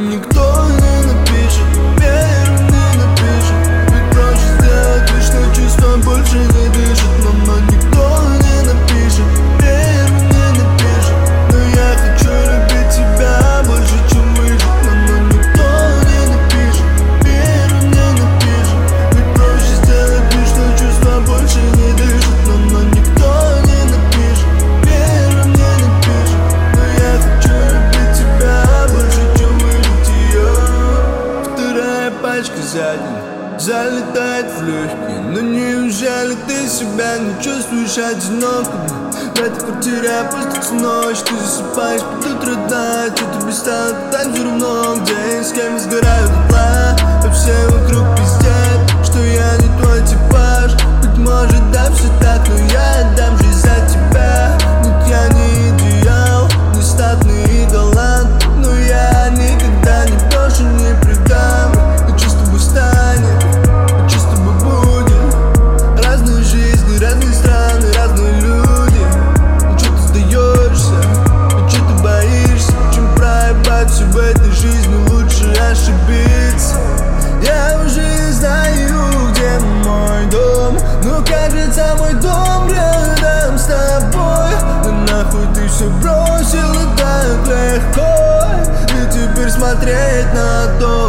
никто не напишет, первым не напишет. Ведь проще сделать вид, что чувства больше не дышат. Но никто не напишет, первым не напишет. Но я хочу любить тебя больше, чем выжить. Но никто не напишет, первым не напишет. Ведь проще сделать вид, что чувства больше не дышат. Но никто не напишет, первым не напишет. Но я хочу любить тебя больше, чем выжить ее. Вторая пачка за день залетает в легкие. Но неужели ты себя не чувствуешь одиноким? В этой квартире опустится ночь, ты засыпаешь под утро дна. Что тебе стало так все равно, где и с кем сгорают дотла. А все вокруг пиздят, что я не твой типаж. Быть может, да, все так, но я отдам жизнь за тебя. Нет, я не идеал, не статный идолан, но я никогда не брошу, не предам. Хочу с тобой станем, хочу с тобой будем. Разные жизни, разные страны, разные люди. Ну чё ты сдаешься, ну чё ты боишься? Чем проебать все в этой жизни, лучше ошибиться. Я уже не знаю, где мой дом, но кажется, мой дом рядом с тобой. Да нахуй ты все бросил, и так легко. И теперь смотреть на то,